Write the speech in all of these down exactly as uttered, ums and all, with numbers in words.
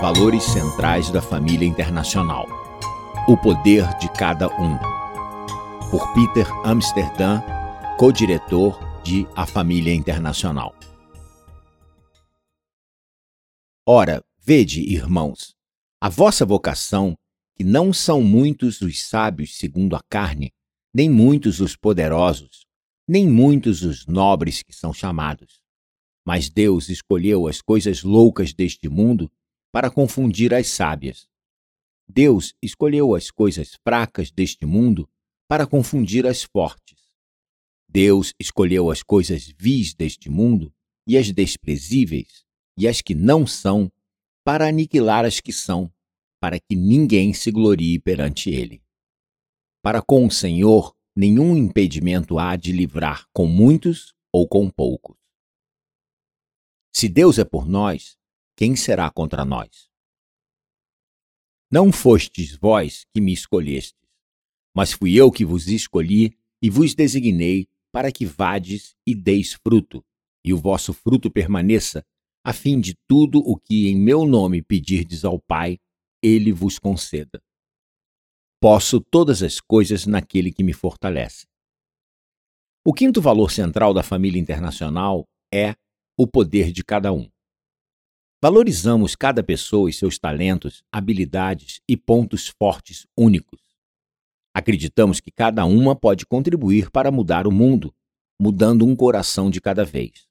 Valores centrais da família internacional. O poder de cada um. Por Peter Amsterdam, co-diretor de A Família Internacional. Ora, vede, irmãos, a vossa vocação, que não são muitos os sábios segundo a carne, nem muitos os poderosos, nem muitos os nobres que são chamados. Mas Deus escolheu as coisas loucas deste mundo para confundir as sábias. Deus escolheu as coisas fracas deste mundo para confundir as fortes. Deus escolheu as coisas vis deste mundo e as desprezíveis e as que não são para aniquilar as que são, para que ninguém se glorie perante ele. Para com o Senhor, nenhum impedimento há de livrar com muitos ou com poucos. Se Deus é por nós, quem será contra nós? Não fostes vós que me escolhestes, mas fui eu que vos escolhi e vos designei para que vades e deis fruto, e o vosso fruto permaneça, a fim de tudo o que em meu nome pedirdes ao Pai, ele vos conceda. Posso todas as coisas naquele que me fortalece. O quinto valor central da família internacional é o poder de cada um. Valorizamos cada pessoa e seus talentos, habilidades e pontos fortes únicos. Acreditamos que cada uma pode contribuir para mudar o mundo, mudando um coração de cada vez.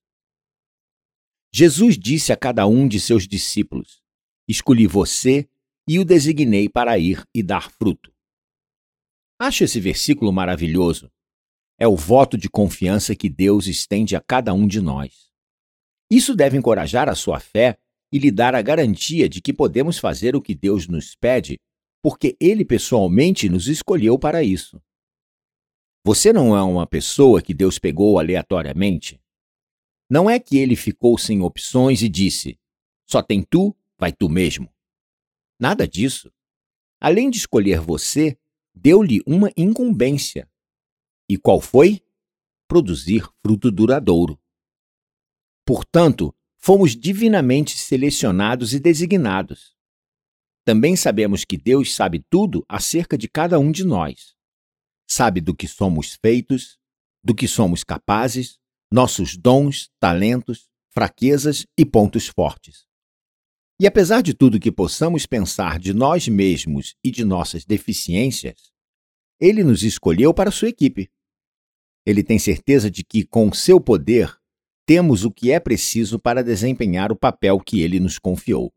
Jesus disse a cada um de seus discípulos: escolhi você e o designei para ir e dar fruto. Acho esse versículo maravilhoso. É o voto de confiança que Deus estende a cada um de nós. Isso deve encorajar a sua fé e lhe dar a garantia de que podemos fazer o que Deus nos pede, porque Ele pessoalmente nos escolheu para isso. Você não é uma pessoa que Deus pegou aleatoriamente. Não é que Ele ficou sem opções e disse: só tem tu, vai tu mesmo. Nada disso. Além de escolher você, deu-lhe uma incumbência. E qual foi? Produzir fruto duradouro. Portanto, fomos divinamente selecionados e designados. Também sabemos que Deus sabe tudo acerca de cada um de nós. Sabe do que somos feitos, do que somos capazes, nossos dons, talentos, fraquezas e pontos fortes. E apesar de tudo que possamos pensar de nós mesmos e de nossas deficiências, Ele nos escolheu para sua equipe. Ele tem certeza de que, com seu poder, temos o que é preciso para desempenhar o papel que Ele nos confiou.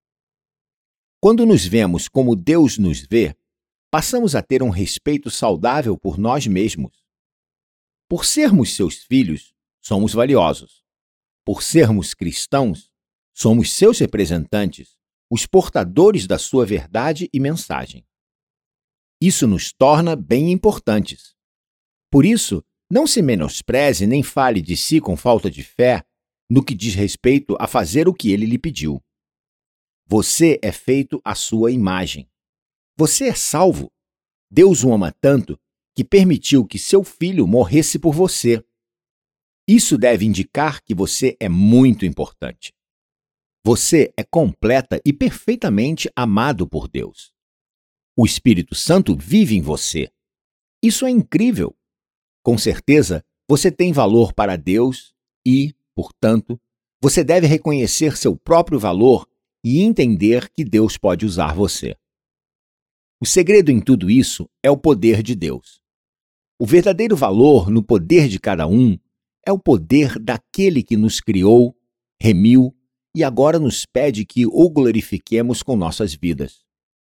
Quando nos vemos como Deus nos vê, passamos a ter um respeito saudável por nós mesmos. Por sermos seus filhos, somos valiosos. Por sermos cristãos, somos seus representantes, os portadores da sua verdade e mensagem. Isso nos torna bem importantes. Por isso, não se menospreze nem fale de si com falta de fé no que diz respeito a fazer o que ele lhe pediu. Você é feito à sua imagem. Você é salvo. Deus o ama tanto que permitiu que seu filho morresse por você. Isso deve indicar que você é muito importante. Você é completa e perfeitamente amado por Deus. O Espírito Santo vive em você. Isso é incrível. Com certeza, você tem valor para Deus e, portanto, você deve reconhecer seu próprio valor e entender que Deus pode usar você. O segredo em tudo isso é o poder de Deus. O verdadeiro valor no poder de cada um é o poder daquele que nos criou, remiu e agora nos pede que o glorifiquemos com nossas vidas.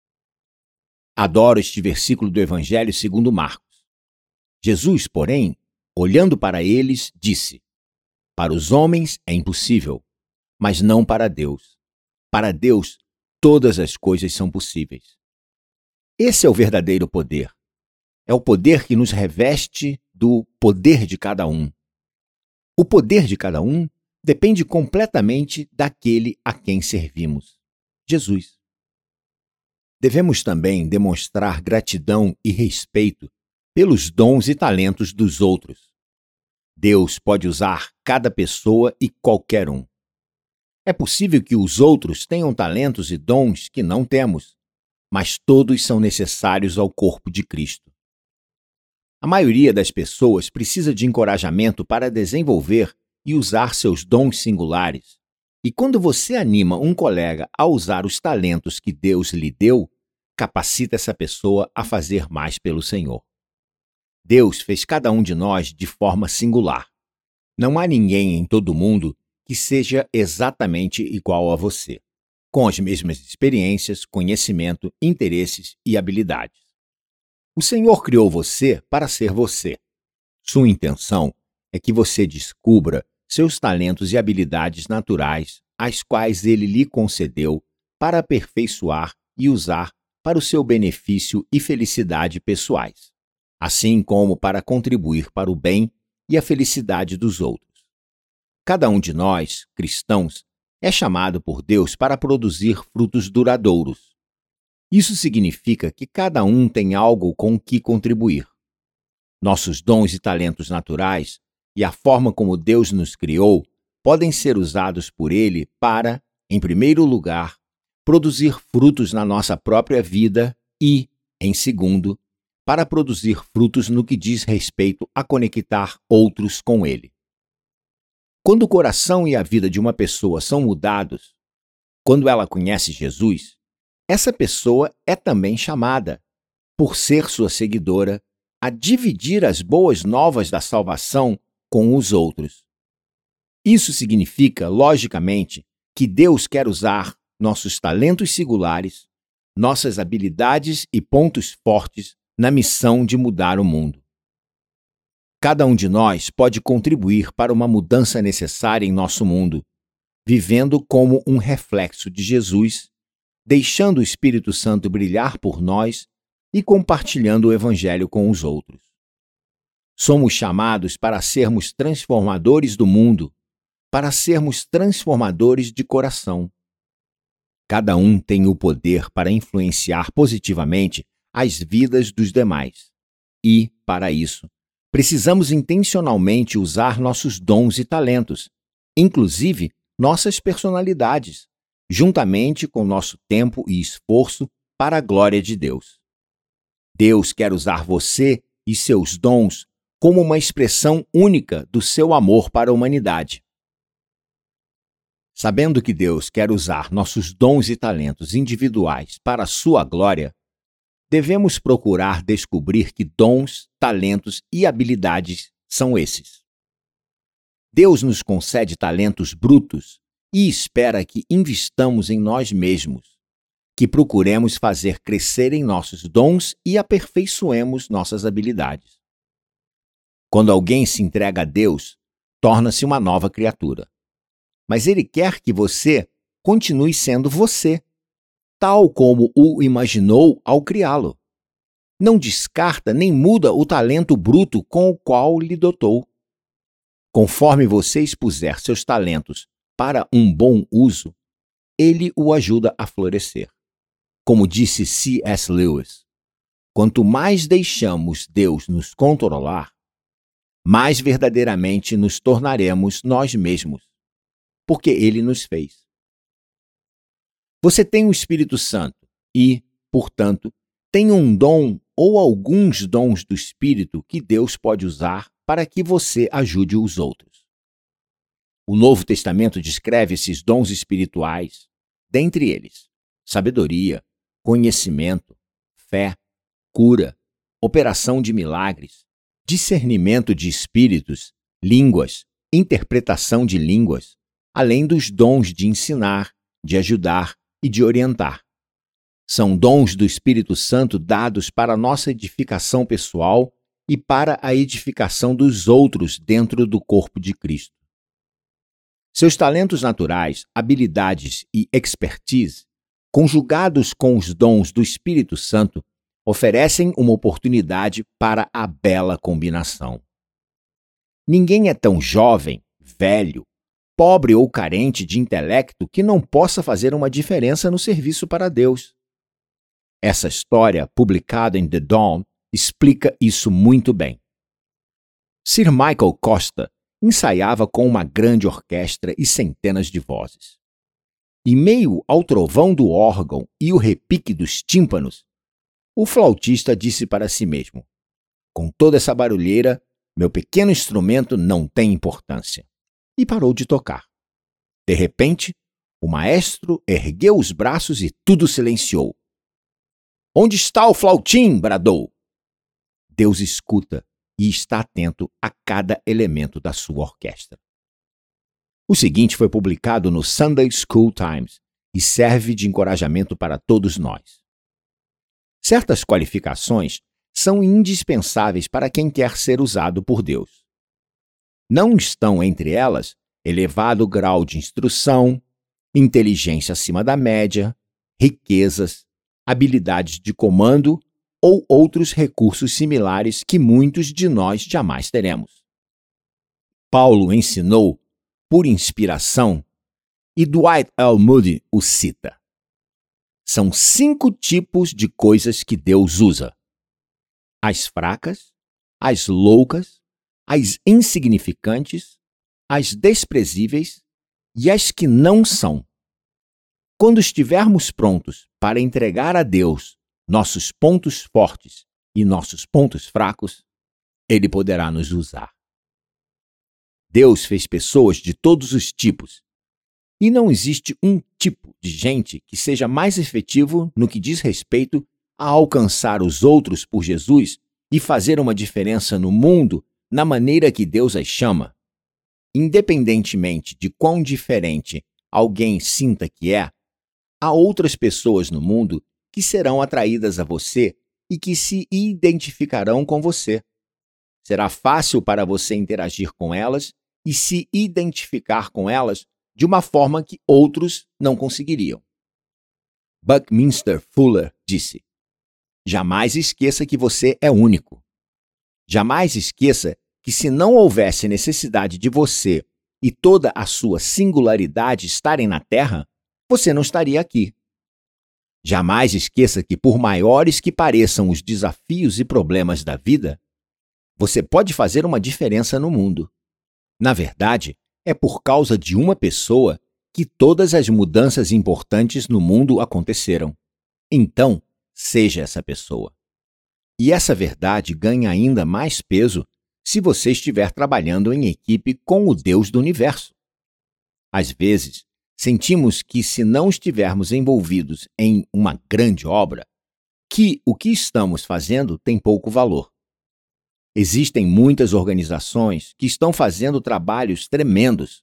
Adoro este versículo do Evangelho segundo Marcos. Jesus, porém, olhando para eles, disse: para os homens é impossível, mas não para Deus. Para Deus, todas as coisas são possíveis. Esse é o verdadeiro poder. É o poder que nos reveste do poder de cada um. O poder de cada um depende completamente daquele a quem servimos, Jesus. Devemos também demonstrar gratidão e respeito pelos dons e talentos dos outros. Deus pode usar cada pessoa e qualquer um. É possível que os outros tenham talentos e dons que não temos, mas todos são necessários ao corpo de Cristo. A maioria das pessoas precisa de encorajamento para desenvolver e usar seus dons singulares. E quando você anima um colega a usar os talentos que Deus lhe deu, capacita essa pessoa a fazer mais pelo Senhor. Deus fez cada um de nós de forma singular. Não há ninguém em todo o mundo que seja exatamente igual a você, com as mesmas experiências, conhecimento, interesses e habilidades. O Senhor criou você para ser você. Sua intenção é que você descubra seus talentos e habilidades naturais, as quais Ele lhe concedeu para aperfeiçoar e usar para o seu benefício e felicidade pessoais, assim como para contribuir para o bem e a felicidade dos outros. Cada um de nós, cristãos, é chamado por Deus para produzir frutos duradouros. Isso significa que cada um tem algo com o que contribuir. Nossos dons e talentos naturais e a forma como Deus nos criou podem ser usados por Ele para, em primeiro lugar, produzir frutos na nossa própria vida e, em segundo, para produzir frutos no que diz respeito a conectar outros com Ele. Quando o coração e a vida de uma pessoa são mudados, quando ela conhece Jesus, essa pessoa é também chamada, por ser sua seguidora, a dividir as boas novas da salvação com os outros. Isso significa, logicamente, que Deus quer usar nossos talentos singulares, nossas habilidades e pontos fortes na missão de mudar o mundo. Cada um de nós pode contribuir para uma mudança necessária em nosso mundo, vivendo como um reflexo de Jesus, deixando o Espírito Santo brilhar por nós e compartilhando o Evangelho com os outros. Somos chamados para sermos transformadores do mundo, para sermos transformadores de coração. Cada um tem o poder para influenciar positivamente as vidas dos demais. E, para isso, precisamos intencionalmente usar nossos dons e talentos, inclusive nossas personalidades, juntamente com nosso tempo e esforço para a glória de Deus. Deus quer usar você e seus dons como uma expressão única do seu amor para a humanidade. Sabendo que Deus quer usar nossos dons e talentos individuais para a sua glória, devemos procurar descobrir que dons, talentos e habilidades são esses. Deus nos concede talentos brutos e espera que investamos em nós mesmos, que procuremos fazer crescerem nossos dons e aperfeiçoemos nossas habilidades. Quando alguém se entrega a Deus, torna-se uma nova criatura. Mas Ele quer que você continue sendo você, tal como o imaginou ao criá-lo. Não descarta nem muda o talento bruto com o qual lhe dotou. Conforme você expuser seus talentos para um bom uso, Ele o ajuda a florescer. Como disse C S Lewis, quanto mais deixamos Deus nos controlar, mais verdadeiramente nos tornaremos nós mesmos, porque Ele nos fez. Você tem o Espírito Santo e, portanto, tem um dom ou alguns dons do Espírito que Deus pode usar para que você ajude os outros. O Novo Testamento descreve esses dons espirituais, dentre eles, sabedoria, conhecimento, fé, cura, operação de milagres, discernimento de espíritos, línguas, interpretação de línguas, além dos dons de ensinar, de ajudar e de orientar. São dons do Espírito Santo dados para a nossa edificação pessoal e para a edificação dos outros dentro do corpo de Cristo. Seus talentos naturais, habilidades e expertise, conjugados com os dons do Espírito Santo, oferecem uma oportunidade para a bela combinação. Ninguém é tão jovem, velho, pobre ou carente de intelecto que não possa fazer uma diferença no serviço para Deus. Essa história, publicada em The Dawn, explica isso muito bem. Sir Michael Costa ensaiava com uma grande orquestra e centenas de vozes. Em meio ao trovão do órgão e o repique dos tímpanos, o flautista disse para si mesmo: com toda essa barulheira, meu pequeno instrumento não tem importância. E parou de tocar. De repente, o maestro ergueu os braços e tudo silenciou. Onde está o flautim? Bradou. Deus escuta e está atento a cada elemento da sua orquestra. O seguinte foi publicado no Sunday School Times e serve de encorajamento para todos nós. Certas qualificações são indispensáveis para quem quer ser usado por Deus. Não estão entre elas elevado grau de instrução, inteligência acima da média, riquezas, habilidades de comando ou outros recursos similares que muitos de nós jamais teremos. Paulo ensinou por inspiração e Dwight L. Moody o cita. São cinco tipos de coisas que Deus usa: as fracas, as loucas, as insignificantes, as desprezíveis e as que não são. Quando estivermos prontos para entregar a Deus nossos pontos fortes e nossos pontos fracos, Ele poderá nos usar. Deus fez pessoas de todos os tipos, e não existe um tipo de gente que seja mais efetivo no que diz respeito a alcançar os outros por Jesus e fazer uma diferença no mundo na maneira que Deus as chama. Independentemente de quão diferente alguém sinta que é, há outras pessoas no mundo que serão atraídas a você e que se identificarão com você. Será fácil para você interagir com elas e se identificar com elas de uma forma que outros não conseguiriam. Buckminster Fuller disse: jamais esqueça que você é único. Jamais esqueça que se não houvesse necessidade de você e toda a sua singularidade estarem na Terra, você não estaria aqui. Jamais esqueça que, por maiores que pareçam os desafios e problemas da vida, você pode fazer uma diferença no mundo. Na verdade, é por causa de uma pessoa que todas as mudanças importantes no mundo aconteceram. Então, seja essa pessoa. E essa verdade ganha ainda mais peso se você estiver trabalhando em equipe com o Deus do universo. Às vezes, sentimos que se não estivermos envolvidos em uma grande obra, que o que estamos fazendo tem pouco valor. Existem muitas organizações que estão fazendo trabalhos tremendos,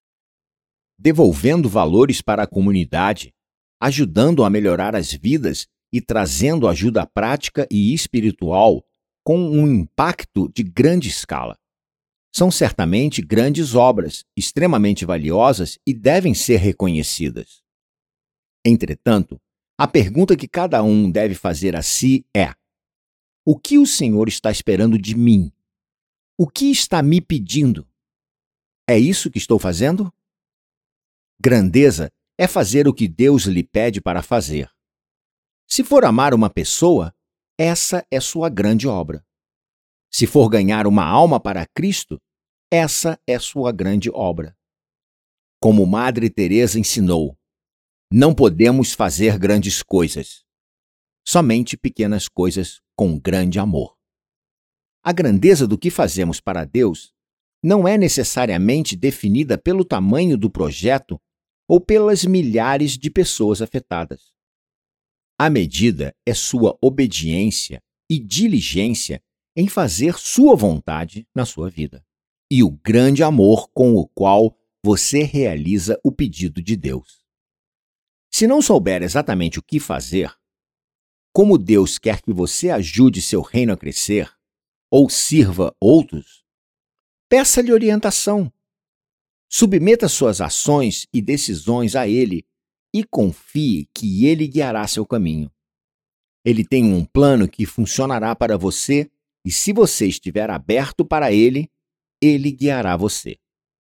devolvendo valores para a comunidade, ajudando a melhorar as vidas e trazendo ajuda prática e espiritual com um impacto de grande escala. São certamente grandes obras, extremamente valiosas e devem ser reconhecidas. Entretanto, a pergunta que cada um deve fazer a si é: o que o Senhor está esperando de mim? O que está me pedindo? É isso que estou fazendo? Grandeza é fazer o que Deus lhe pede para fazer. Se for amar uma pessoa, essa é sua grande obra. Se for ganhar uma alma para Cristo, essa é sua grande obra. Como Madre Teresa ensinou, não podemos fazer grandes coisas, somente pequenas coisas com grande amor. A grandeza do que fazemos para Deus não é necessariamente definida pelo tamanho do projeto ou pelas milhares de pessoas afetadas. A medida é sua obediência e diligência em fazer sua vontade na sua vida, e o grande amor com o qual você realiza o pedido de Deus. Se não souber exatamente o que fazer, como Deus quer que você ajude seu reino a crescer ou sirva outros, peça-lhe orientação. Submeta suas ações e decisões a Ele e confie que Ele guiará seu caminho. Ele tem um plano que funcionará para você e, se você estiver aberto para Ele, Ele guiará você.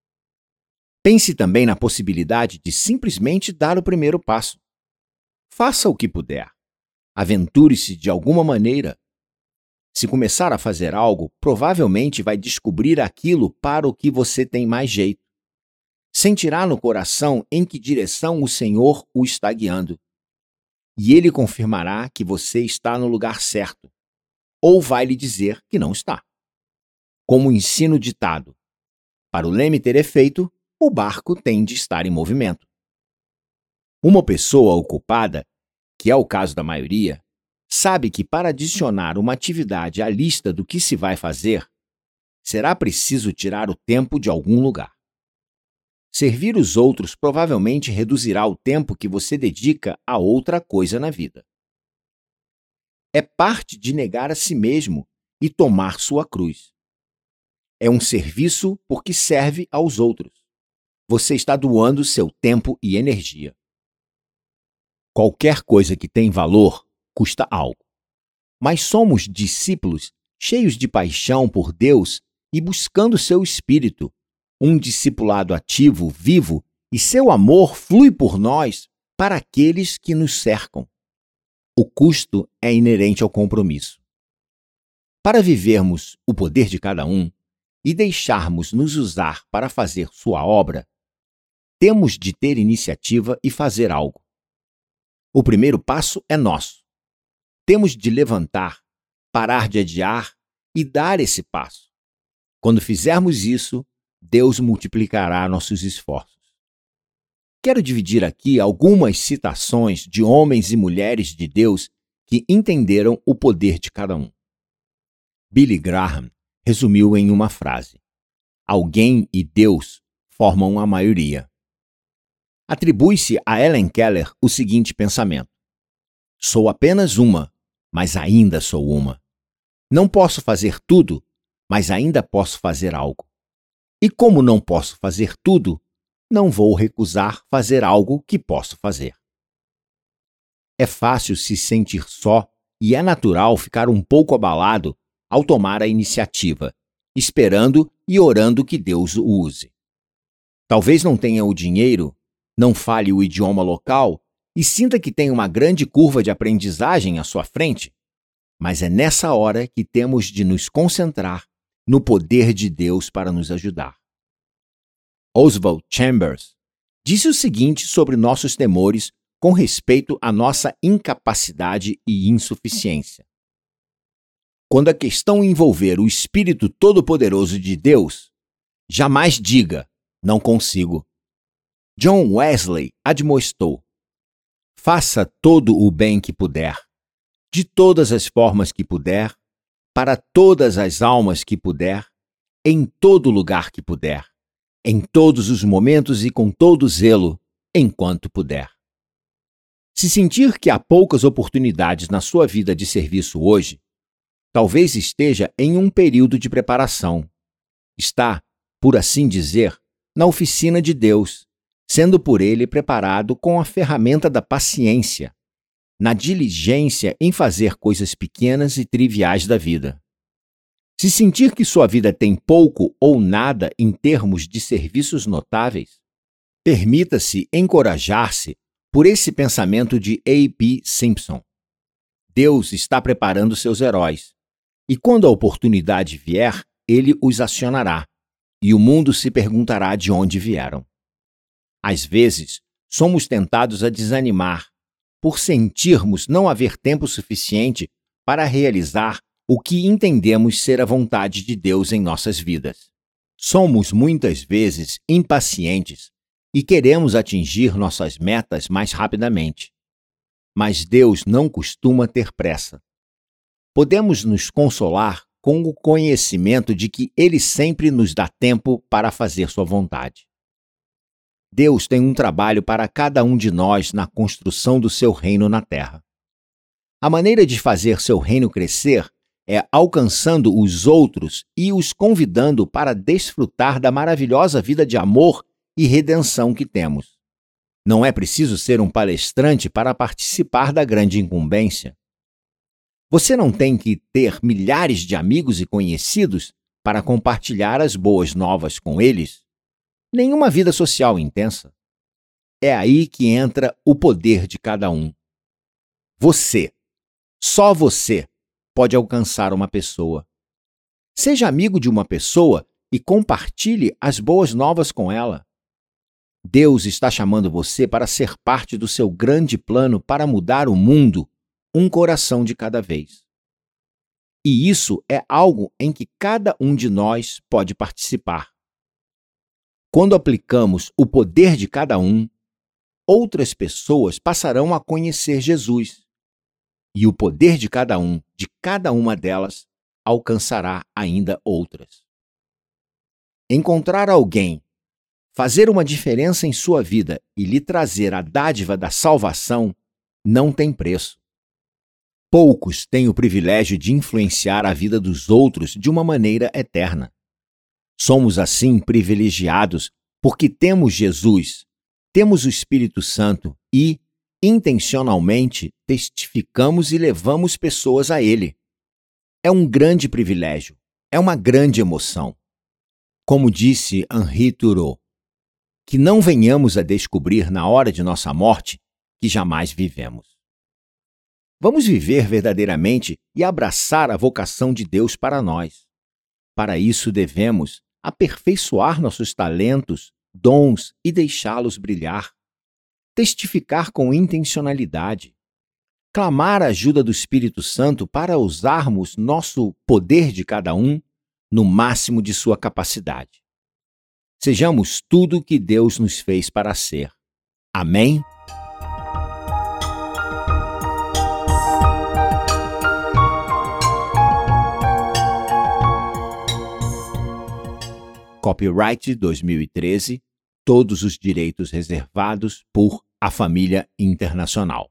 Pense também na possibilidade de simplesmente dar o primeiro passo. Faça o que puder. Aventure-se de alguma maneira. Se começar a fazer algo, provavelmente vai descobrir aquilo para o que você tem mais jeito. sentirá no coração em que direção o Senhor o está guiando. E ele confirmará que você está no lugar certo, ou vai lhe dizer que não está. Como ensina o ditado, para o leme ter efeito, o barco tem de estar em movimento. Uma pessoa ocupada, que é o caso da maioria, sabe que para adicionar uma atividade à lista do que se vai fazer, será preciso tirar o tempo de algum lugar. Servir os outros provavelmente reduzirá o tempo que você dedica a outra coisa na vida. É parte de negar a si mesmo e tomar sua cruz. É um serviço porque serve aos outros. Você está doando seu tempo e energia. Qualquer coisa que tem valor custa algo. Mas somos discípulos cheios de paixão por Deus e buscando seu espírito, um discipulado ativo, vivo, e seu amor flui por nós para aqueles que nos cercam. O custo é inerente ao compromisso. Para vivermos o poder de cada um e deixarmos nos usar para fazer sua obra, temos de ter iniciativa e fazer algo. O primeiro passo é nosso. Temos de levantar, parar de adiar e dar esse passo. Quando fizermos isso, Deus multiplicará nossos esforços. Quero dividir aqui algumas citações de homens e mulheres de Deus que entenderam o poder de cada um. Billy Graham resumiu em uma frase: alguém e Deus formam a maioria. Atribui-se a Helen Keller o seguinte pensamento: sou apenas uma, mas ainda sou uma. Não posso fazer tudo, mas ainda posso fazer algo. E como não posso fazer tudo, não vou recusar fazer algo que posso fazer. É fácil se sentir só e é natural ficar um pouco abalado ao tomar a iniciativa, esperando e orando que Deus o use. Talvez não tenha o dinheiro, não fale o idioma local e sinta que tem uma grande curva de aprendizagem à sua frente, mas é nessa hora que temos de nos concentrar no poder de Deus para nos ajudar. Oswald Chambers disse o seguinte sobre nossos temores com respeito à nossa incapacidade e insuficiência. Quando a questão envolver o Espírito Todo-Poderoso de Deus, jamais diga, não consigo. John Wesley admoestou: faça todo o bem que puder, de todas as formas que puder, para todas as almas que puder, em todo lugar que puder, em todos os momentos e com todo zelo, enquanto puder. Se sentir que há poucas oportunidades na sua vida de serviço hoje, talvez esteja em um período de preparação. Está, por assim dizer, na oficina de Deus, sendo por Ele preparado com a ferramenta da paciência, na diligência em fazer coisas pequenas e triviais da vida. Se sentir que sua vida tem pouco ou nada em termos de serviços notáveis, permita-se encorajar-se por esse pensamento de A P Simpson. Deus está preparando seus heróis, e quando a oportunidade vier, Ele os acionará, e o mundo se perguntará de onde vieram. Às vezes, somos tentados a desanimar, por sentirmos não haver tempo suficiente para realizar o que entendemos ser a vontade de Deus em nossas vidas. Somos muitas vezes impacientes e queremos atingir nossas metas mais rapidamente. Mas Deus não costuma ter pressa. Podemos nos consolar com o conhecimento de que Ele sempre nos dá tempo para fazer sua vontade. Deus tem um trabalho para cada um de nós na construção do seu reino na terra. A maneira de fazer seu reino crescer é alcançando os outros e os convidando para desfrutar da maravilhosa vida de amor e redenção que temos. Não é preciso ser um palestrante para participar da grande incumbência. Você não tem que ter milhares de amigos e conhecidos para compartilhar as boas novas com eles. Nenhuma vida social intensa. É aí que entra o poder de cada um. Você, só você, pode alcançar uma pessoa. Seja amigo de uma pessoa e compartilhe as boas novas com ela. Deus está chamando você para ser parte do seu grande plano para mudar o mundo, um coração de cada vez. E isso é algo em que cada um de nós pode participar. Quando aplicamos o poder de cada um, outras pessoas passarão a conhecer Jesus. E o poder de cada um, de cada uma delas, alcançará ainda outras. Encontrar alguém, fazer uma diferença em sua vida e lhe trazer a dádiva da salvação não tem preço. Poucos têm o privilégio de influenciar a vida dos outros de uma maneira eterna. Somos assim privilegiados porque temos Jesus, temos o Espírito Santo e, intencionalmente, testificamos e levamos pessoas a Ele. É um grande privilégio, é uma grande emoção. Como disse Henri Thoreau, que não venhamos a descobrir na hora de nossa morte que jamais vivemos. Vamos viver verdadeiramente e abraçar a vocação de Deus para nós. Para isso devemos aperfeiçoar nossos talentos, dons e deixá-los brilhar. Testificar com intencionalidade. Clamar a ajuda do Espírito Santo para usarmos nosso poder de cada um no máximo de sua capacidade. Sejamos tudo o que Deus nos fez para ser. Amém? Copyright dois mil e treze, todos os direitos reservados por A Família Internacional.